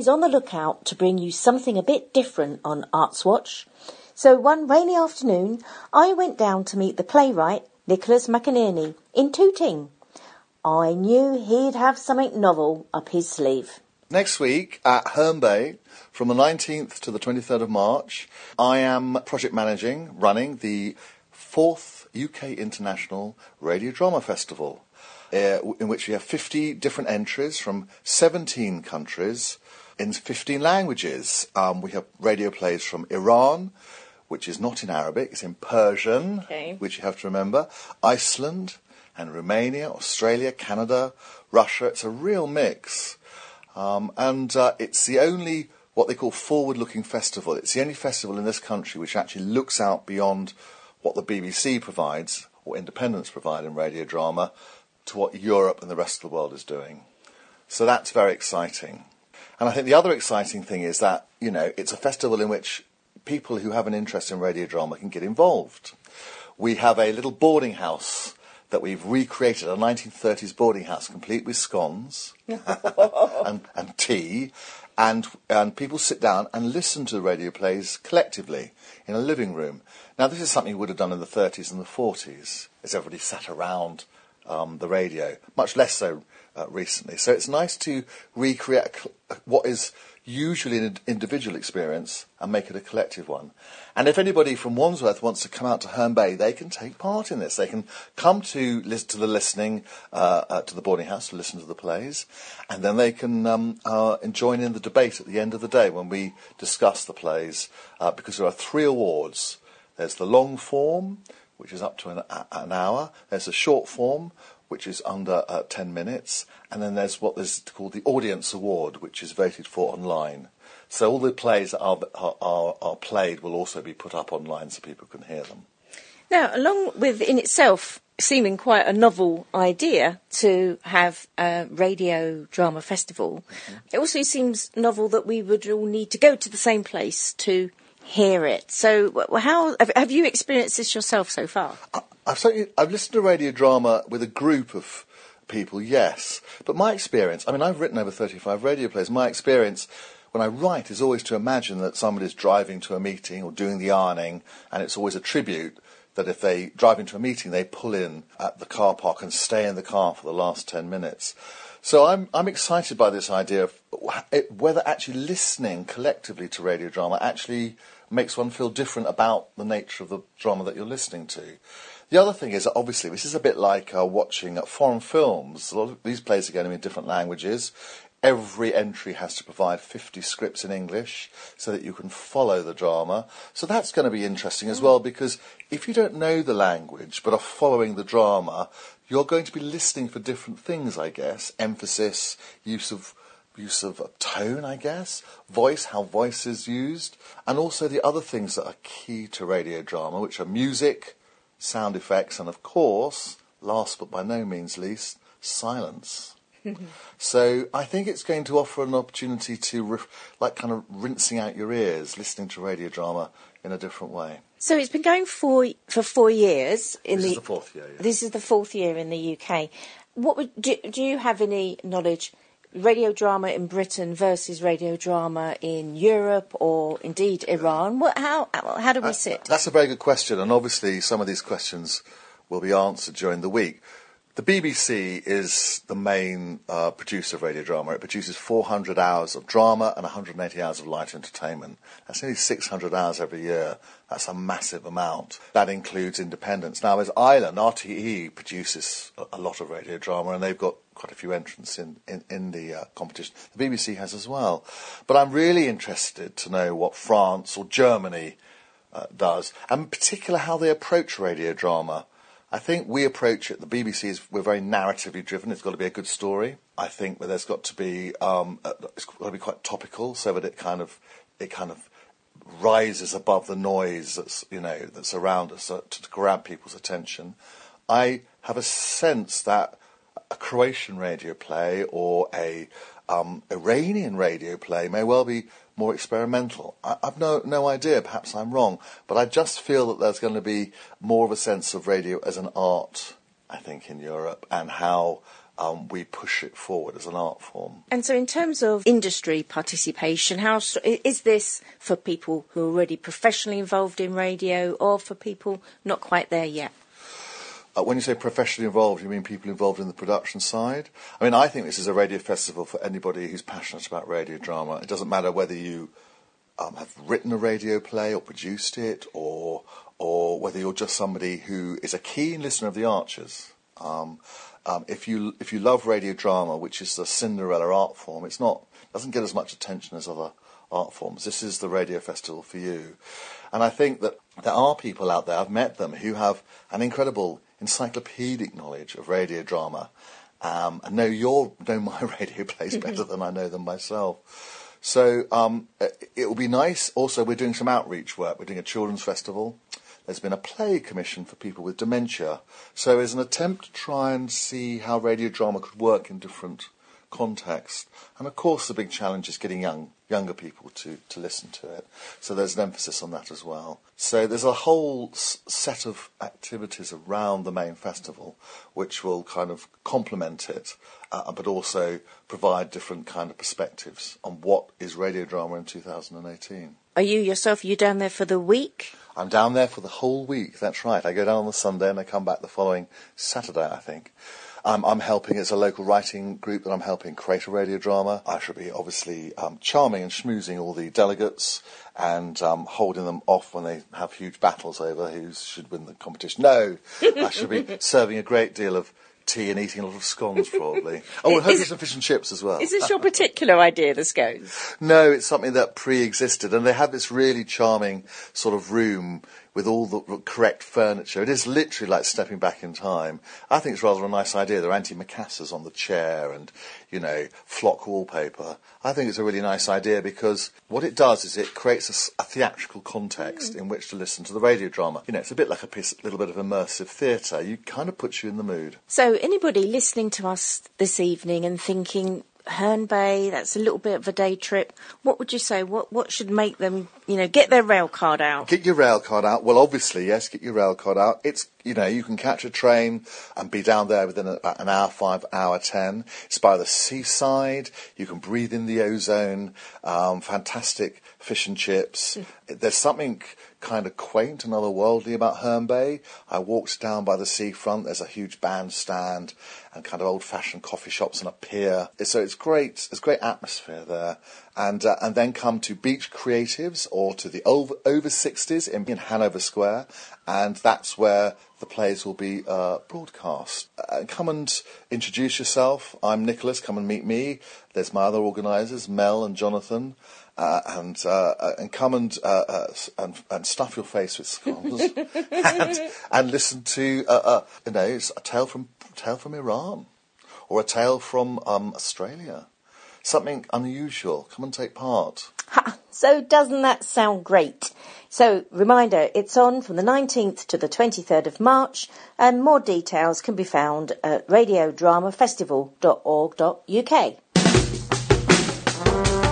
always on the lookout to bring you something a bit different on Arts Watch. So one rainy afternoon, I went down to meet the playwright, Nicholas McInerney, in Tooting. I knew he'd have something novel up his sleeve. Next week at Herne Bay, from the 19th to the 23rd of March, I am project running the 4th UK International Radio Drama Festival, in which we have 50 different entries from 17 countries in 15 languages. We have radio plays from Iran, which is not in Arabic, it's in Persian, which you have to remember, Iceland and Romania, Australia, Canada, Russia. It's a real mix. And it's the only, what they call forward-looking festival. It's the only festival in this country which actually looks out beyond what the BBC provides, or independents provide in radio drama, to what Europe and the rest of the world is doing. So that's very exciting. And I think the other exciting thing is that, you know, it's a festival in which people who have an interest in radio drama can get involved. We have a little boarding house that we've recreated, a 1930s boarding house complete with scones and tea, and people sit down and listen to the radio plays collectively in a living room. Now, this is something you would have done in the 30s and the 40s, as everybody sat around the radio, much less so recently. So it's nice to recreate what is usually an individual experience and make it a collective one. And if anybody from Wandsworth wants to come out to Herne Bay, they can take part in this. They can come to the listening to the boarding house to listen to the plays, and then they can join in the debate at the end of the day when we discuss the plays, because there are 3 awards. There's the long form, which is up to an hour. There's a short form, which is under 10 minutes. And then there's what is called the Audience Award, which is voted for online. So all the plays that are played will also be put up online so people can hear them. Now, along with, in itself, seeming quite a novel idea to have a radio drama festival, it also seems novel that we would all need to go to the same place to hear it. So how have you experienced this yourself so far? I've listened to radio drama with a group of people, yes. But my experience, I mean, I've written over 35 radio plays. My experience when I write is always to imagine that somebody's driving to a meeting or doing the ironing, and it's always a tribute that if they drive into a meeting, they pull in at the car park and stay in the car for the last 10 minutes. So I'm excited by this idea of whether actually listening collectively to radio drama actually makes one feel different about the nature of the drama that you're listening to. The other thing is that obviously this is a bit like watching foreign films. A lot of these plays are going to be in different languages. Every entry has to provide 50 scripts in English so that you can follow the drama. So that's going to be interesting as well, because if you don't know the language but are following the drama, you're going to be listening for different things, I guess. Emphasis, use of tone, I guess, voice, how voice is used, and also the other things that are key to radio drama, which are music, sound effects, and of course, last but by no means least, silence. So I think it's going to offer an opportunity to, kind of rinsing out your ears, listening to radio drama in a different way. So it's been going for 4 years. This is the 4th year. Yeah. This is the 4th year in the UK. Do you have any knowledge? Radio drama in Britain versus radio drama in Europe or indeed Iran? How do we sit? That's a very good question, and obviously some of these questions will be answered during the week. The BBC is the main producer of radio drama. It produces 400 hours of drama and 180 hours of light entertainment. That's nearly 600 hours every year. That's a massive amount. That includes independents. Now, as Island, RTE produces a lot of radio drama, and they've got quite a few entrants in the competition. The BBC has as well. But I'm really interested to know what France or Germany does, and in particular how they approach radio drama. I think we approach it, the BBC we're very narratively driven. It's got to be a good story. I think that there's got to be, it's got to be quite topical so that it kind of rises above the noise that's around us to grab people's attention. I have a sense that a Croatian radio play or a Iranian radio play may well be more experimental. I've no idea, perhaps I'm wrong, but I just feel that there's going to be more of a sense of radio as an art, I think, in Europe, and how we push it forward as an art form. And so in terms of industry participation, is this for people who are already professionally involved in radio or for people not quite there yet? When you say professionally involved, you mean people involved in the production side? I mean, I think this is a radio festival for anybody who's passionate about radio drama. It doesn't matter whether you have written a radio play or produced it, or whether you're just somebody who is a keen listener of the Archers. If you love radio drama, which is the Cinderella art form, doesn't get as much attention as other art forms. This is the radio festival for you. And I think that there are people out there, I've met them, who have an incredible encyclopedic knowledge of radio drama, and know my radio plays better than I know them myself. So it will be nice. Also, we're doing some outreach work. We're doing a children's festival. There's been a play commission for people with dementia. So as an attempt to try and see how radio drama could work in different contexts. And of course the big challenge is getting younger people to listen to it. So there's an emphasis on that as well. So there's a whole set of activities around the main festival which will kind of complement it, but also provide different kind of perspectives on what is radio drama in 2018. Are you down there for the week? I'm down there for the whole week, that's right. I go down on the Sunday and I come back the following Saturday, I think. I'm helping, it's a local writing group that I'm helping create a radio drama. I shall be obviously charming and schmoozing all the delegates and holding them off when they have huge battles over who should win the competition. No, I shall be serving a great deal of tea and eating a lot of scones, probably. Oh, and hopefully some fish and chips as well. Is this your particular idea, the scones? No, it's something that pre-existed, and they have this really charming sort of room with all the correct furniture. It is literally like stepping back in time. I think it's rather a nice idea. There are antimacassars on the chair and, flock wallpaper. I think it's a really nice idea because what it does is it creates a theatrical context in which to listen to the radio drama. It's a bit like little bit of immersive theatre. You kind of puts you in the mood. So anybody listening to us this evening and thinking, Herne Bay, that's a little bit of a day trip. What would you say? What should make them, get their rail card out? Get your rail card out. Well, obviously, yes, get your rail card out. It's, you can catch a train and be down there within about an hour 5, hour 10. It's by the seaside. You can breathe in the ozone. Fantastic fish and chips. There's something kind of quaint and otherworldly about Herne Bay. I walked down by the seafront. There's a huge bandstand and kind of old-fashioned coffee shops and a pier. So it's great. There's great atmosphere there. And then come to Beach Creatives or to the Over 60s in Hanover Square, and that's where the plays will be broadcast. Come and introduce yourself. I'm Nicholas. Come and meet me. There's my other organisers, Mel and Jonathan. And come and stuff your face with scones and listen to it's a tale from Iran or a tale from Australia, something unusual. Come and take part. So doesn't that sound great? So reminder, it's on from the 19th to the 23rd of March, and more details can be found at radiodramafestival.org.uk.